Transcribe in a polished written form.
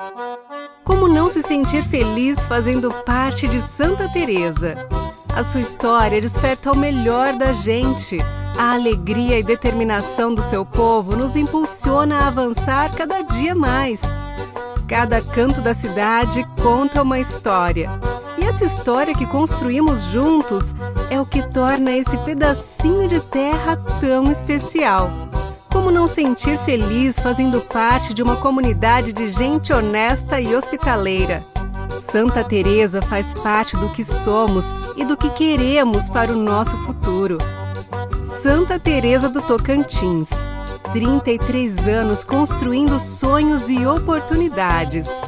Como não se sentir feliz fazendo parte de Santa Teresa? A sua história desperta o melhor da gente. A alegria e determinação do seu povo nos impulsiona a avançar cada dia mais. Cada canto da cidade conta uma história. E essa história que construímos juntos é o que torna esse pedacinho de terra tão especial. Como não sentir feliz fazendo parte de uma comunidade de gente honesta e hospitaleira? Santa Teresa faz parte do que somos e do que queremos para o nosso futuro. Santa Teresa do Tocantins, 33 anos construindo sonhos e oportunidades.